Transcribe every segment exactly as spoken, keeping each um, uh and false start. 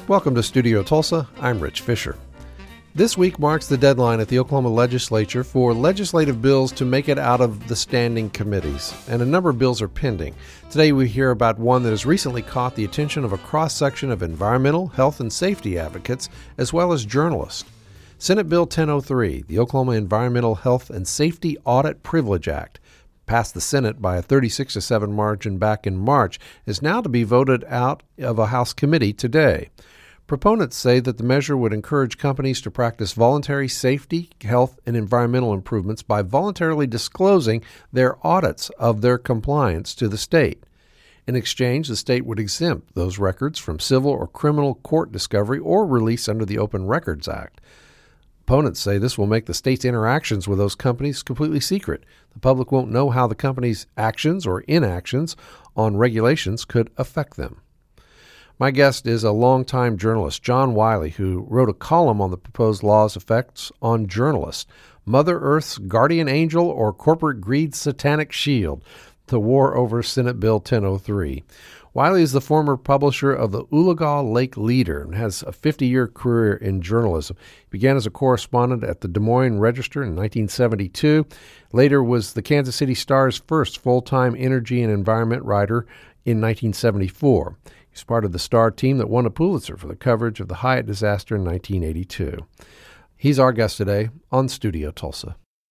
Welcome to Studio Tulsa. I'm Rich Fisher. This week marks the deadline at the Oklahoma legislature for legislative bills to make it out of the standing committees, and a number of bills are pending. Today we hear about one that has recently caught the attention of a cross-section of environmental, health, and safety advocates, as well as journalists. Senate Bill ten oh three, the Oklahoma Environmental Health and Safety Audit Privilege Act, passed the Senate by a thirty-six to seven margin back in March, is now to be voted out of a House committee today. Proponents say that the measure would encourage companies to practice voluntary safety, health, and environmental improvements by voluntarily disclosing their audits of their compliance to the state. In exchange, the state would exempt those records from civil or criminal court discovery or release under the Open Records Act. Opponents say this will make the state's interactions with those companies completely secret. The public won't know how the company's actions or inactions on regulations could affect them. My guest is a longtime journalist, John Wiley, who wrote a column on the proposed law's effects on journalists. Mother Earth's Guardian Angel or Corporate Greed's Satanic Shield, the war over Senate Bill ten oh three. Wiley is the former publisher of the Oologah Lake Leader and has a fifty-year career in journalism. He began as a correspondent at the Des Moines Register in nineteen seventy-two. Later was the Kansas City Star's first full-time energy and environment writer in nineteen seventy-four. He's part of the Star team that won a Pulitzer for the coverage of the Hyatt disaster in nineteen eighty-two. He's our guest today on Studio Tulsa.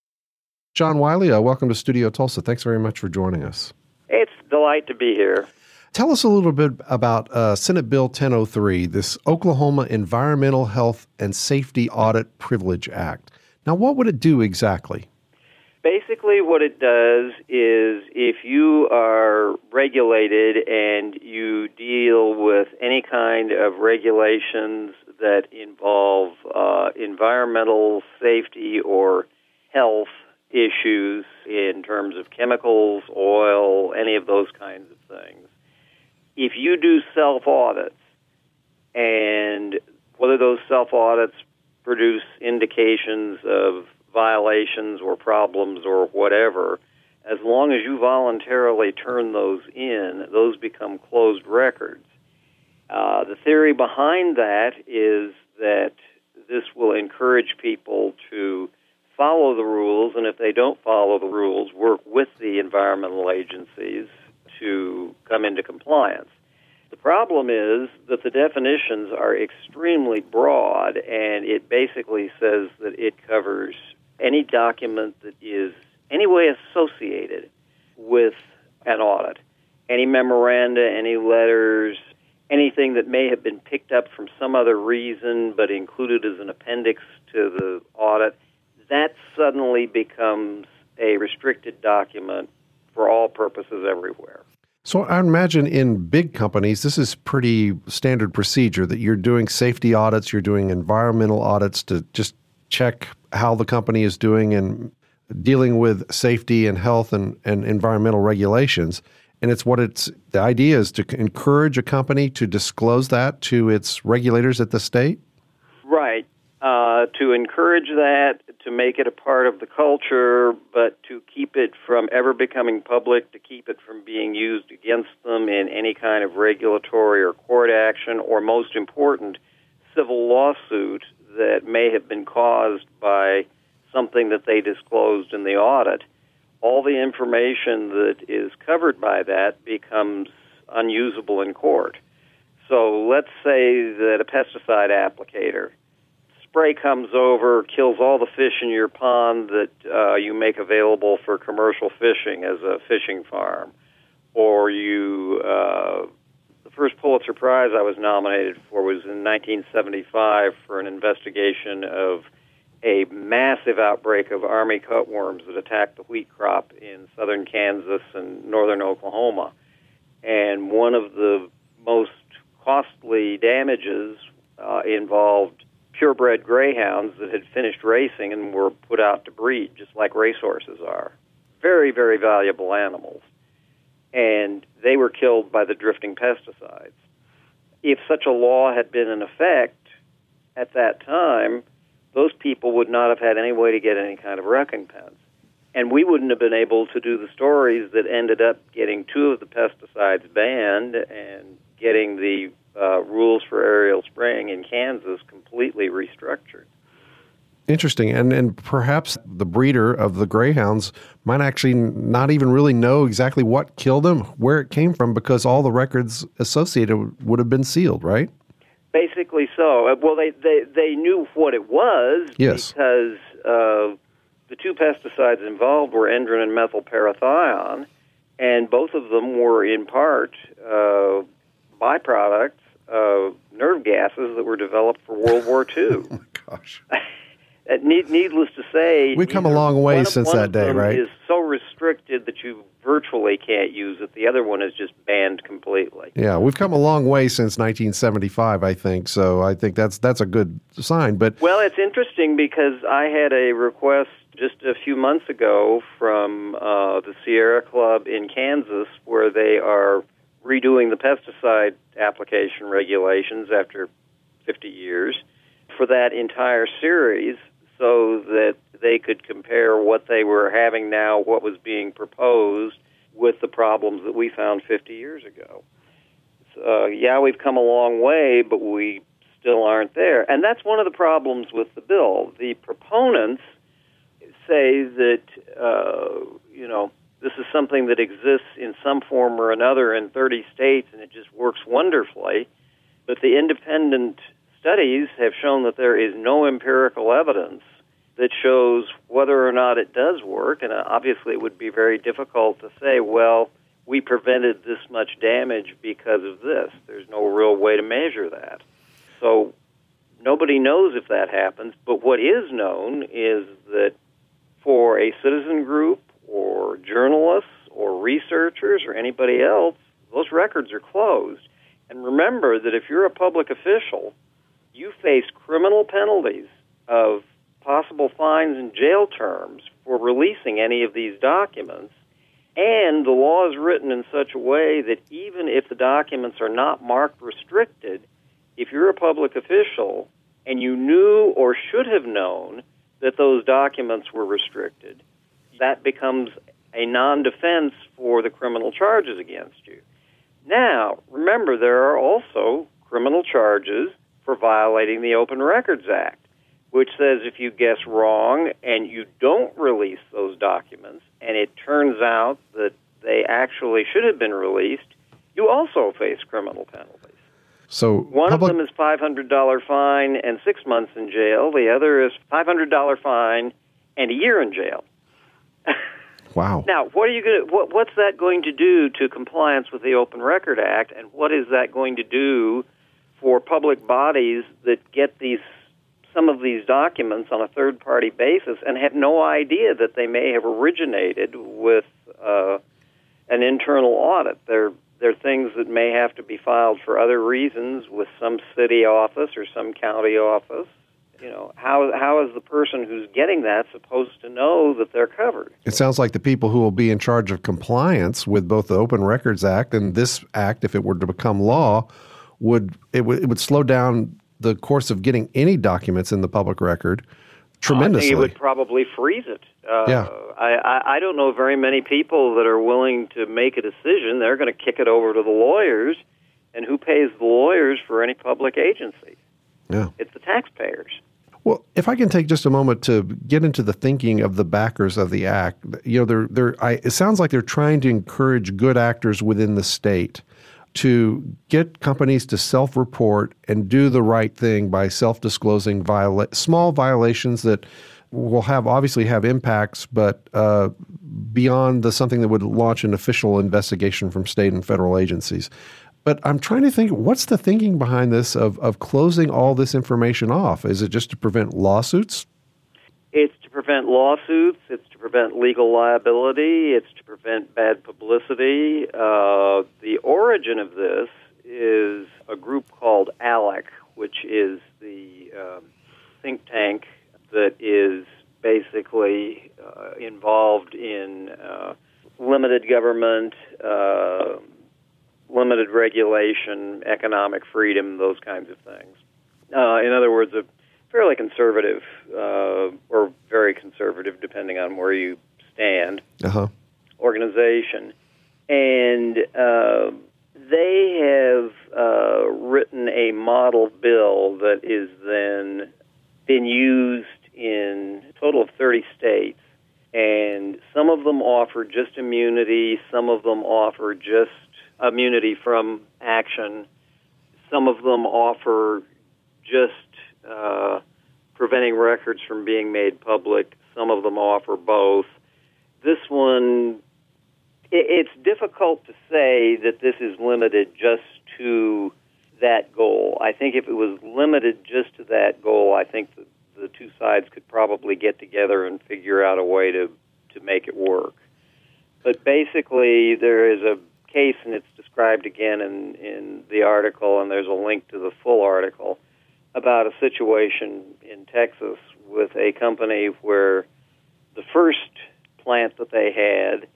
John Wiley, uh, welcome to Studio Tulsa. Thanks very much for joining us. It's a delight to be here. Tell us a little bit about uh, Senate Bill ten oh three, this Oklahoma Environmental Health and Safety Audit Privilege Act. Now, what would it do exactly? Basically, what it does is if you are regulated and you deal with any kind of regulations that involve uh, environmental safety or health issues in terms of chemicals, oil, any of those kinds of things, if you do self-audits, and whether those self-audits produce indications of violations or problems or whatever, as long as you voluntarily turn those in, those become closed records. Uh, the theory behind that is that this will encourage people to follow the rules, and if they don't follow the rules, work with the environmental agencies to come into compliance. The problem is that the definitions are extremely broad, and it basically says that it covers any document that is any way associated with an audit, any memoranda, any letters, anything that may have been picked up from some other reason but included as an appendix to the audit, that suddenly becomes a restricted document for all purposes everywhere. So I imagine in big companies, this is pretty standard procedure that you're doing safety audits, you're doing environmental audits to just check how the company is doing and dealing with safety and health and, and environmental regulations. And it's what it's, the idea is to encourage a company to disclose that to its regulators at the state? Right. Uh, to encourage that, to make it a part of the culture, but to keep it from ever becoming public, to keep it from being used against them in any kind of regulatory or court action, or most important, civil lawsuit that may have been caused by something that they disclosed in the audit. All the information that is covered by that becomes unusable in court. So let's say that a pesticide applicator spray comes over, kills all the fish in your pond that uh, you make available for commercial fishing as a fishing farm, or you, uh, the first Pulitzer Prize I was nominated for was in nineteen seventy-five for an investigation of a massive outbreak of army cutworms that attacked the wheat crop in southern Kansas and northern Oklahoma. And one of the most costly damages uh, involved purebred greyhounds that had finished racing and were put out to breed, just like racehorses are. Very, very valuable animals. And they were killed by the drifting pesticides. If such a law had been in effect at that time, those people would not have had any way to get any kind of recompense. And we wouldn't have been able to do the stories that ended up getting two of the pesticides banned and getting the uh, rules for aerial spraying in Kansas completely restructured. Interesting. And and perhaps the breeder of the greyhounds might actually not even really know exactly what killed them, where it came from, because all the records associated would have been sealed, right? Basically so. Well, they, they, they knew what it was yes. because uh, the two pesticides involved were endrin and methylparathion, and both of them were in part uh, byproducts of nerve gases that were developed for World War Two. Oh, my gosh. Uh, need, needless to say, we've come a long way one, since one that day, of them right? Is so restricted that you virtually can't use it. The other one is just banned completely. Yeah, we've come a long way since nineteen seventy-five, I think. So I think that's that's a good sign. But well, it's interesting because I had a request just a few months ago from uh, the Sierra Club in Kansas, where they are redoing the pesticide application regulations after fifty years for that entire series, so that they could compare what they were having now, what was being proposed, with the problems that we found fifty years ago. So, uh, yeah, we've come a long way, but we still aren't there. And that's one of the problems with the bill. The proponents say that, uh, you know, this is something that exists in some form or another in thirty states, and it just works wonderfully. But the independent studies have shown that there is no empirical evidence that shows whether or not it does work, and obviously it would be very difficult to say, well, we prevented this much damage because of this. There's no real way to measure that. So nobody knows if that happens, but what is known is that for a citizen group or journalists or researchers or anybody else, those records are closed. And remember that if you're a public official, you face criminal penalties of possible fines and jail terms for releasing any of these documents, and the law is written in such a way that even if the documents are not marked restricted, if you're a public official and you knew or should have known that those documents were restricted, that becomes a non-defense for the criminal charges against you. Now, remember, there are also criminal charges for violating the Open Records Act, which says if you guess wrong and you don't release those documents, and it turns out that they actually should have been released, you also face criminal penalties. So one public... of them is five hundred dollars fine and six months in jail. The other is five hundred dollars fine and a year in jail. Wow. Now, what are you going to, what, what's that going to do to compliance with the Open Record Act, and what is that going to do for public bodies that get these some of these documents on a third-party basis and have no idea that they may have originated with uh, an internal audit? They're, they're things that may have to be filed for other reasons with some city office or some county office. You know, how how is the person who's getting that supposed to know that they're covered? It sounds like the people who will be in charge of compliance with both the Open Records Act and this act, if it were to become law, would it would it would slow down the course of getting any documents in the public record tremendously. I think it would probably freeze it. Uh, yeah. I, I, I don't know very many people that are willing to make a decision. They're going to kick it over to the lawyers, and who pays the lawyers for any public agency? Yeah. It's the taxpayers. Well, if I can take just a moment to get into the thinking of the backers of the act, you know, they're, they're, I, it sounds like they're trying to encourage good actors within the state to get companies to self-report and do the right thing by self-disclosing viola- small violations that will have obviously have impacts, but uh, beyond the something that would launch an official investigation from state and federal agencies. But I'm trying to think, what's the thinking behind this of, of closing all this information off? Is it just to prevent lawsuits? It's to prevent lawsuits. It's to prevent legal liability. It's to prevent bad publicity. Uh, the origin of this is a group called ALEC, which is the um, think tank that is basically uh, involved in uh, limited government, uh, limited regulation, economic freedom, those kinds of things. Uh, in other words, a fairly conservative uh, or very conservative, depending on where you stand, uh-huh. organization. And uh, They have uh, written a model bill that is then been used in a total of thirty states, and some of them offer just immunity, some of them offer just immunity from action, some of them offer just uh, preventing records from being made public, some of them offer both. This one, it's difficult to say that this is limited just to that goal. I think if it was limited just to that goal, I think the, the two sides could probably get together and figure out a way to, to make it work. But basically, there is a case, and it's described again in, in the article, and there's a link to the full article, about a situation in Texas with a company where the first plant that they had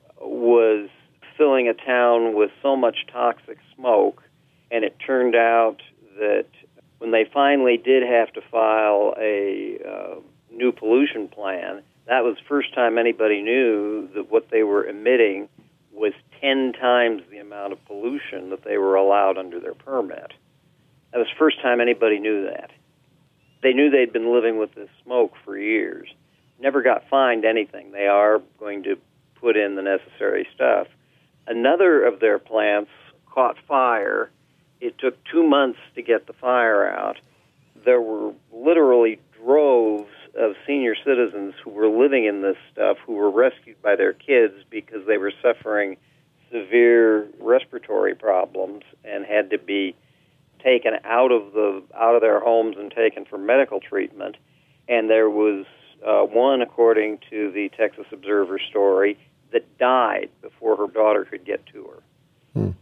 was filling a town with so much toxic smoke, and it turned out that when they finally did have to file a uh, new pollution plan, that was the first time anybody knew that what they were emitting was ten times the amount of pollution that they were allowed under their permit. That was the first time anybody knew that. They knew they'd been living with this smoke for years. Never got fined anything. They are going to put in the necessary stuff. Another of their plants caught fire. It took two months to get the fire out. There were literally droves of senior citizens who were living in this stuff who were rescued by their kids because they were suffering severe respiratory problems and had to be taken out of the out of their homes and taken for medical treatment. And there was uh, one, according to the Texas Observer story, that died before her daughter could get to her. Hmm.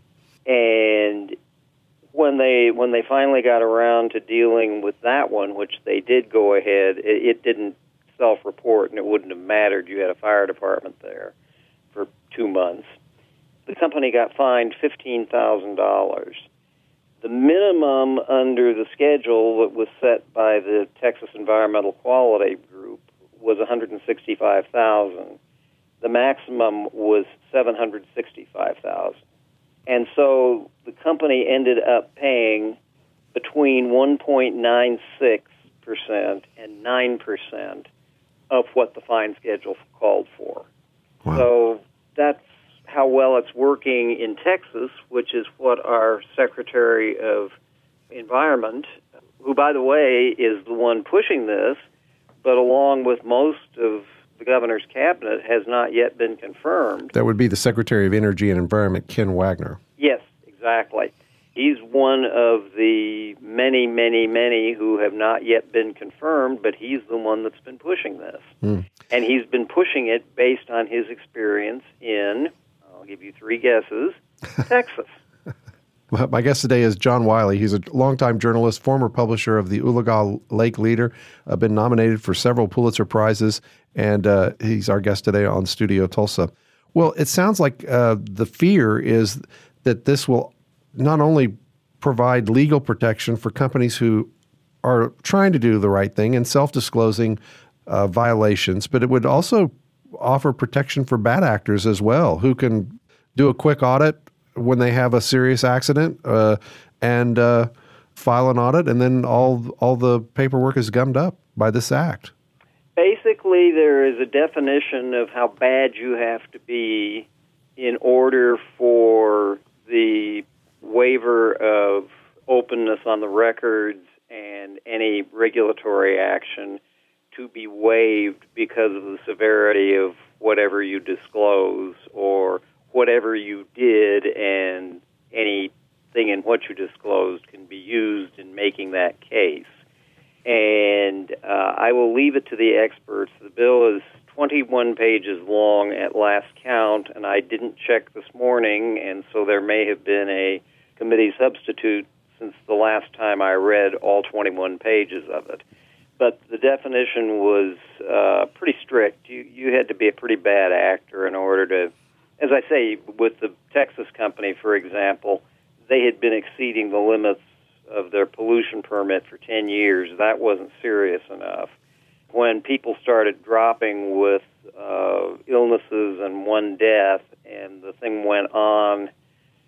And when they when they finally got around to dealing with that one, which they did go ahead, it, it didn't self-report, and it wouldn't have mattered. You had a fire department there for two months. The company got fined fifteen thousand dollars. The minimum under the schedule that was set by the Texas Environmental Quality Group was one hundred sixty-five thousand dollars. The maximum was seven hundred sixty-five thousand dollars. And so the company ended up paying between one point nine six percent and nine percent of what the fine schedule called for. Wow. So that's how well it's working in Texas, which is what our Secretary of Environment, who, by the way, is the one pushing this, but along with most of the governor's cabinet, has not yet been confirmed. That would be the Secretary of Energy and Environment, Ken Wagner. Yes, exactly. He's one of the many, many, many who have not yet been confirmed, but he's the one that's been pushing this. Mm. And he's been pushing it based on his experience in, I'll give you three guesses, Texas. My guest today is John Wiley. He's a longtime journalist, former publisher of the Oologah Lake Leader, uh, been nominated for several Pulitzer Prizes, and uh, he's our guest today on Studio Tulsa. Well, it sounds like uh, the fear is that this will not only provide legal protection for companies who are trying to do the right thing and self-disclosing uh, violations, but it would also offer protection for bad actors as well, who can do a quick audit when they have a serious accident uh, and uh, file an audit, and then all all the paperwork is gummed up by this act. Basically, there is a definition of how bad you have to be in order for the waiver of openness on the records and any regulatory action to be waived because of the severity of whatever you disclose or whatever you did, and anything in what you disclosed can be used in making that case. And uh, I will leave it to the experts. The bill is twenty-one pages long at last count, and I didn't check this morning, and so there may have been a committee substitute since the last time I read all twenty-one pages of it. But the definition was uh, pretty strict. You, you had to be a pretty bad actor in order to, as I say, with the Texas company, for example, they had been exceeding the limits of their pollution permit for ten years. That wasn't serious enough. When people started dropping with uh, illnesses and one death, and the thing went on uh, with a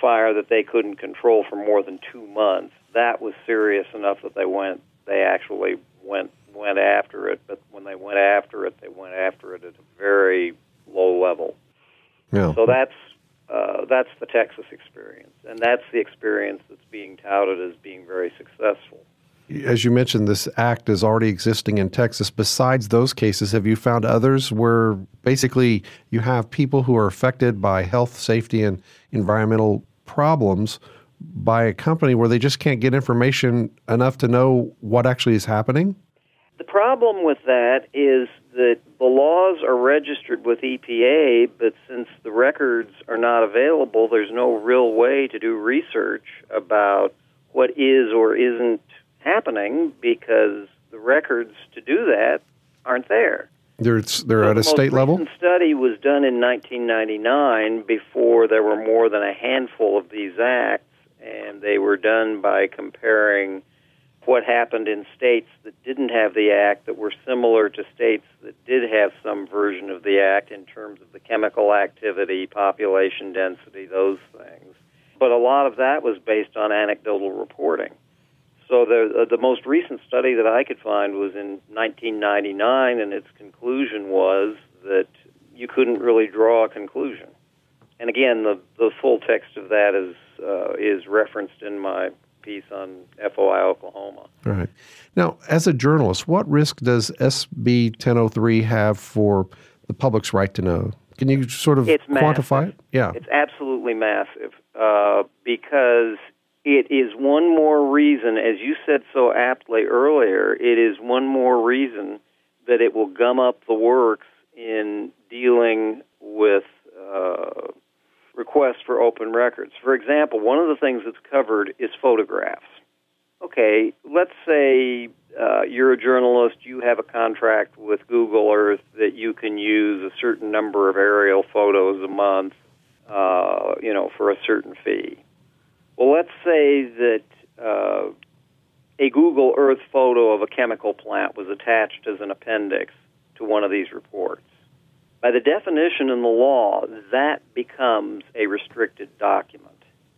fire that they couldn't control for more than two months. That was serious enough that they went. They actually went went after it. But when they went after it, they went after it at a very low level. Yeah. So that's uh, that's the Texas experience, and that's the experience that's being touted as being very successful. As you mentioned, this act is already existing in Texas. Besides those cases, have you found others where basically you have people who are affected by health, safety, and environmental problems by a company where they just can't get information enough to know what actually is happening? The problem with that is that the laws are registered with E P A, but since the records are not available, there's no real way to do research about what is or isn't happening because the records to do that aren't there. They're, they're so at a state level? The most recent study was done in nineteen ninety-nine before there were more than a handful of these acts, and they were done by comparing what happened in states that didn't have the act that were similar to states that did have some version of the act in terms of the chemical activity, population density, those things. But a lot of that was based on anecdotal reporting. So the the most recent study that I could find was in nineteen ninety-nine, and its conclusion was that you couldn't really draw a conclusion. And again, the the full text of that is uh, is referenced in my piece on F O I Oklahoma. All right. Now, as a journalist, what risk does S B ten oh three have for the public's right to know? Can you sort of it's quantify massive. it? Yeah. It's absolutely massive uh, because it is one more reason, as you said so aptly earlier, it is one more reason that it will gum up the works in dealing with uh, requests for open records. For example, one of the things that's covered is photographs. Okay, let's say uh, you're a journalist, you have a contract with Google Earth that you can use a certain number of aerial photos a month, uh, you know, for a certain fee. Well, let's say that uh, a Google Earth photo of a chemical plant was attached as an appendix to one of these reports. By the definition in the law, that becomes a restricted document.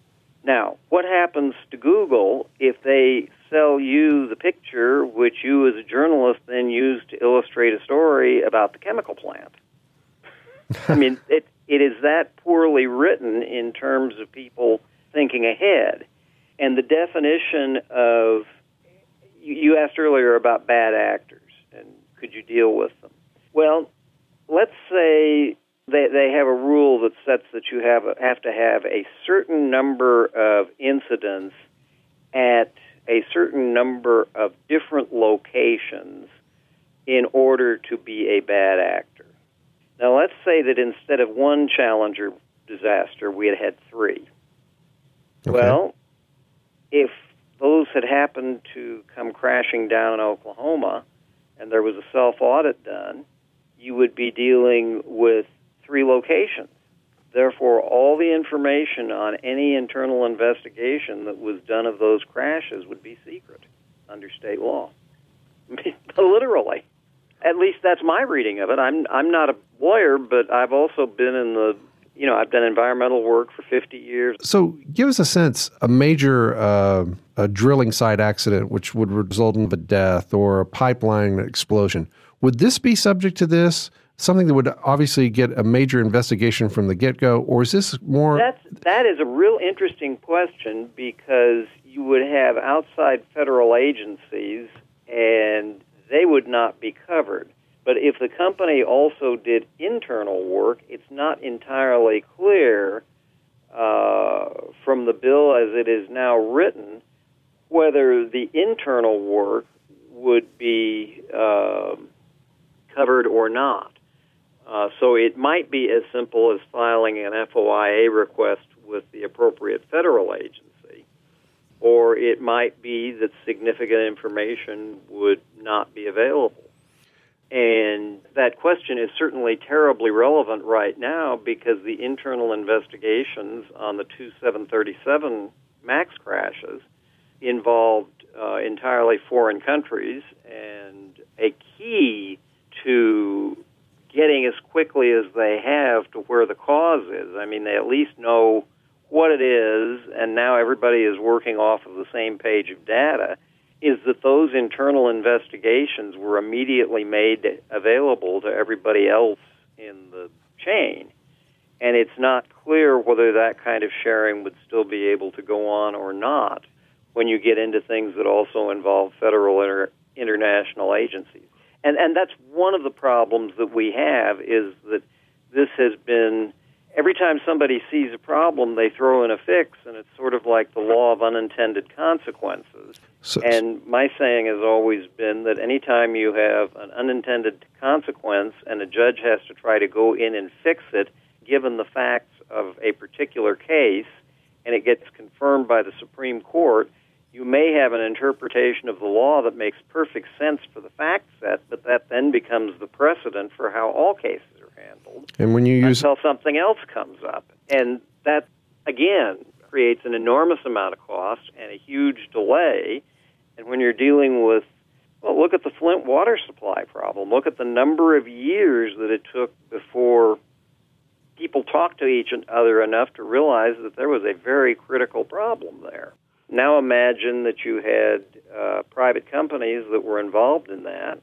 Now, what happens to Google if they sell you the picture which you as a journalist then use to illustrate a story about the chemical plant? I mean, it it is that poorly written in terms of people thinking ahead. And the definition of, you, you asked earlier about bad actors, and could you deal with them? Well, let's say they, they have a rule that sets that you have, have to have a certain number of incidents at a certain number of different locations in order to be a bad actor. Now, let's say that instead of one Challenger disaster, we had had three. Okay. Well, if those had happened to come crashing down in Oklahoma and there was a self-audit done, you would be dealing with three locations. Therefore, all the information on any internal investigation that was done of those crashes would be secret under state law. Literally. At least that's my reading of it. I'm I'm not a lawyer, but I've also been in the, you know, I've done environmental work for fifty years. So give us a sense, a major uh, a drilling site accident which would result in a death or a pipeline explosion. Would this be subject to this? Something that would obviously get a major investigation from the get-go, or is this more... That's, that is a real interesting question because you would have outside federal agencies and they would not be covered. But if the company also did internal work, it's not entirely clear uh, from the bill as it is now written whether the internal work would be uh, covered or not. Uh, so it might be as simple as filing an F O I A request with the appropriate federal agency, or it might be that significant information would not be available. And that question is certainly terribly relevant right now because the internal investigations on the two seven thirty-seven MAX crashes involved uh, entirely foreign countries, and a key to getting as quickly as they have to where the cause is. I mean, they at least know what it is, and now everybody is working off of the same page of data, is that those internal investigations were immediately made available to everybody else in the chain. And it's not clear whether that kind of sharing would still be able to go on or not when you get into things that also involve federal inter- international agencies. And and that's one of the problems that we have, is that this has been, every time somebody sees a problem, they throw in a fix, and it's sort of like the law of unintended consequences. So, and my saying has always been that anytime you have an unintended consequence and a judge has to try to go in and fix it, given the facts of a particular case, and it gets confirmed by the Supreme Court, you may have an interpretation of the law that makes perfect sense for the fact set, but that then becomes the precedent for how all cases are handled. And when you use until something else comes up. And that, again, creates an enormous amount of cost and a huge delay. And when you're dealing with, well, look at the Flint water supply problem. Look at the number of years that it took before people talked to each other enough to realize that there was a very critical problem there. Now imagine that you had uh, private companies that were involved in that,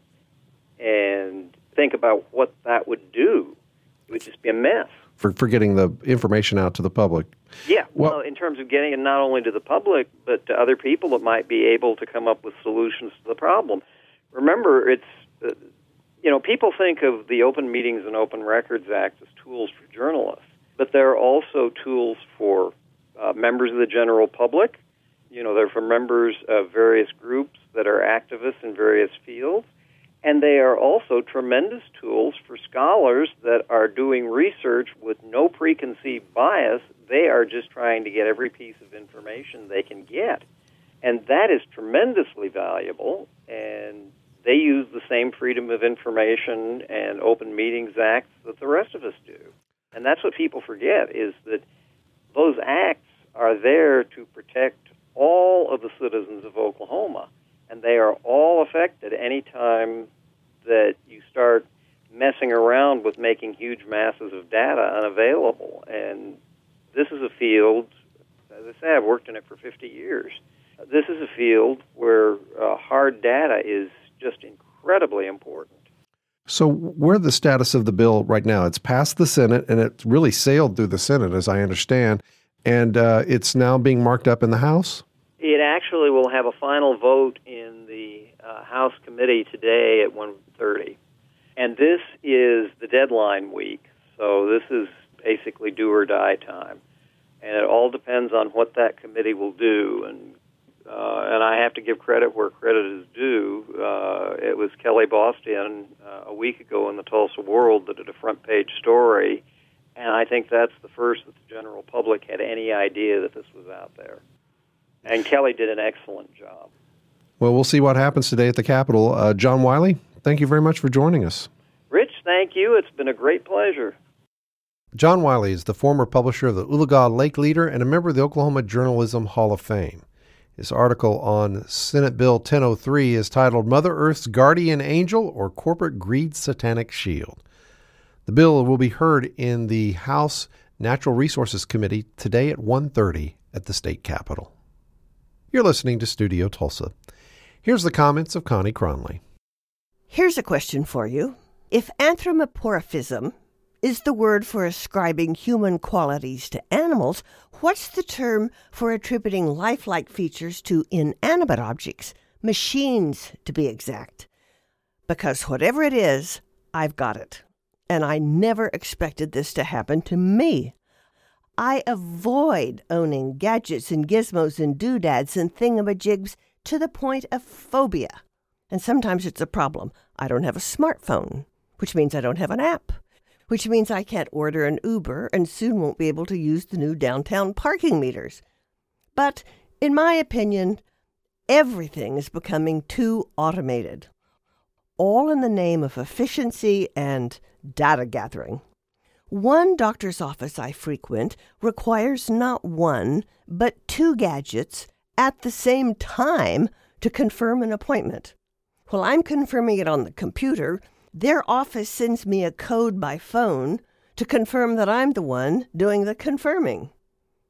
and think about what that would do. It would just be a mess. For, for getting the information out to the public. Yeah, well, well, in terms of getting it not only to the public, but to other people that might be able to come up with solutions to the problem. Remember, it's, uh, you know, people think of the Open Meetings and Open Records Act as tools for journalists, but they're also tools for uh, members of the general public. You know, they're for members of various groups that are activists in various fields. And they are also tremendous tools for scholars that are doing research with no preconceived bias. They are just trying to get every piece of information they can get. And that is tremendously valuable. And they use the same Freedom of Information and Open Meetings Acts that the rest of us do. And that's what people forget, is that those acts are there to protect all of the citizens of Oklahoma. And they are all affected any time that you start messing around with making huge masses of data unavailable. And this is a field, as I say, I've worked in it for fifty years. This is a field where uh, hard data is just incredibly important. So where's the status of the bill right now? It's passed the Senate, and it's really sailed through the Senate, as I understand, and uh, it's now being marked up in the House? It actually will have a final vote in the uh, House committee today at one thirty. And this is the deadline week, so this is basically do or die time. And it all depends on what that committee will do. And uh, and I have to give credit where credit is due. Uh, it was Kelly Bostian uh, a week ago in the Tulsa World that did a front-page story, and I think that's the first that the general public had any idea that this was out there. And Kelly did an excellent job. Well, we'll see what happens today at the Capitol. Uh, John Wiley, thank you very much for joining us. Rich, thank you. It's been a great pleasure. John Wiley is the former publisher of the Oologah Lake Leader and a member of the Oklahoma Journalism Hall of Fame. His article on Senate Bill ten oh three is titled Mother Earth's Guardian Angel or Corporate Greed's Satanic Shield. The bill will be heard in the House Natural Resources Committee today at one thirty at the state capitol. You're listening to Studio Tulsa. Here's the comments of Connie Cronley. Here's a question for you. If anthropomorphism is the word for ascribing human qualities to animals, what's the term for attributing lifelike features to inanimate objects, machines to be exact? Because whatever it is, I've got it. And I never expected this to happen to me. I avoid owning gadgets and gizmos and doodads and thingamajigs to the point of phobia. And sometimes it's a problem. I don't have a smartphone, which means I don't have an app, which means I can't order an Uber and soon won't be able to use the new downtown parking meters. But in my opinion, everything is becoming too automated, all in the name of efficiency and data gathering. One doctor's office I frequent requires not one, but two gadgets at the same time to confirm an appointment. While I'm confirming it on the computer, their office sends me a code by phone to confirm that I'm the one doing the confirming.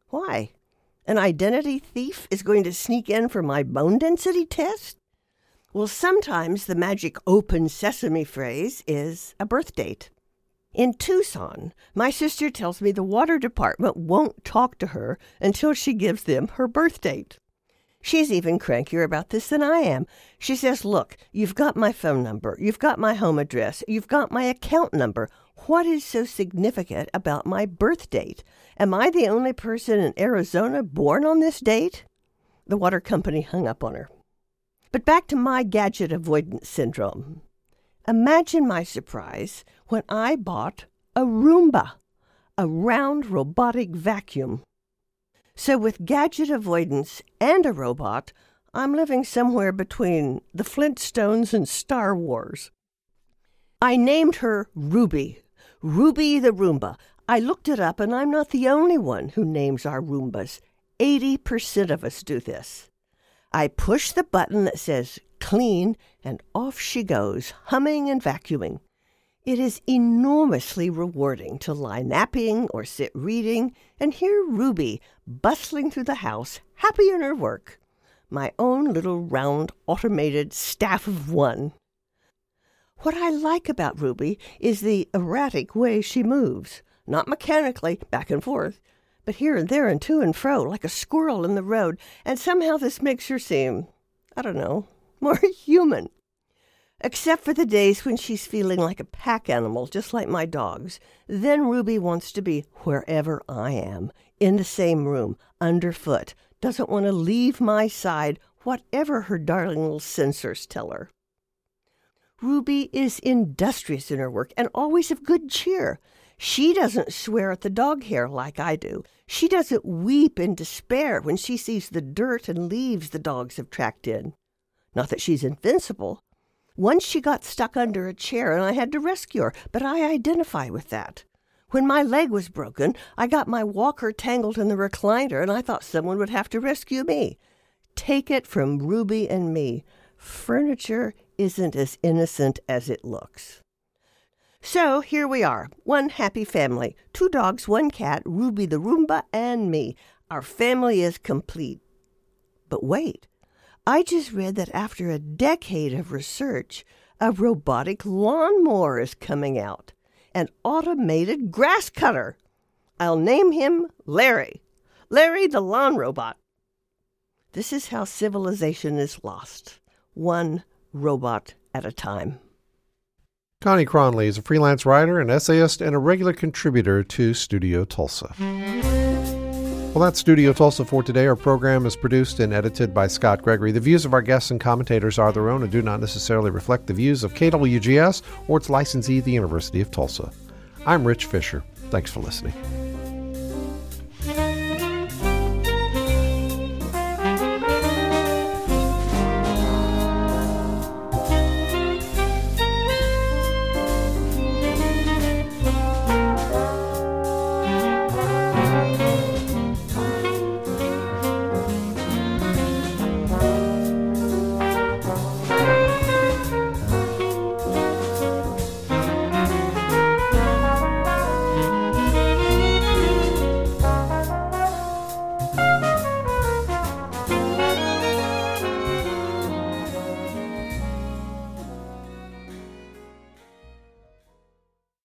Why? An identity thief is going to sneak in for my bone density test? Well, sometimes the magic open sesame phrase is a birth date. In Tucson, my sister tells me the water department won't talk to her until she gives them her birth date. She's even crankier about this than I am. She says, look, you've got my phone number, you've got my home address, you've got my account number. What is so significant about my birth date? Am I the only person in Arizona born on this date? The water company hung up on her. But back to my gadget avoidance syndrome. Imagine my surprise when I bought a Roomba, a round robotic vacuum. So with gadget avoidance and a robot, I'm living somewhere between the Flintstones and Star Wars. I named her Ruby, Ruby the Roomba. I looked it up, and I'm not the only one who names our Roombas. eighty percent of us do this. I push the button that says clean, and off she goes, humming and vacuuming. It is enormously rewarding to lie napping or sit reading and hear Ruby bustling through the house, happy in her work. My own little round automated staff of one. What I like about Ruby is the erratic way she moves, not mechanically back and forth, but here and there and to and fro like a squirrel in the road, and somehow this makes her seem, I don't know, more human. Except for the days when she's feeling like a pack animal, just like my dogs. Then Ruby wants to be wherever I am, in the same room, underfoot, doesn't want to leave my side, whatever her darling little sensors tell her. Ruby is industrious in her work and always of good cheer. She doesn't swear at the dog hair like I do. She doesn't weep in despair when she sees the dirt and leaves the dogs have tracked in. Not that she's invincible. Once she got stuck under a chair and I had to rescue her, but I identify with that. When my leg was broken, I got my walker tangled in the recliner and I thought someone would have to rescue me. Take it from Ruby and me. Furniture isn't as innocent as it looks. So here we are, one happy family. Two dogs, one cat, Ruby the Roomba, and me. Our family is complete. But wait. I just read that after a decade of research, a robotic lawnmower is coming out. An automated grass cutter. I'll name him Larry. Larry the lawn robot. This is how civilization is lost. One robot at a time. Connie Cronley is a freelance writer, an essayist, and a regular contributor to Studio Tulsa. Well, that's Studio Tulsa for today. Our program is produced and edited by Scott Gregory. The views of our guests and commentators are their own and do not necessarily reflect the views of K W G S or its licensee, the University of Tulsa. I'm Rich Fisher. Thanks for listening.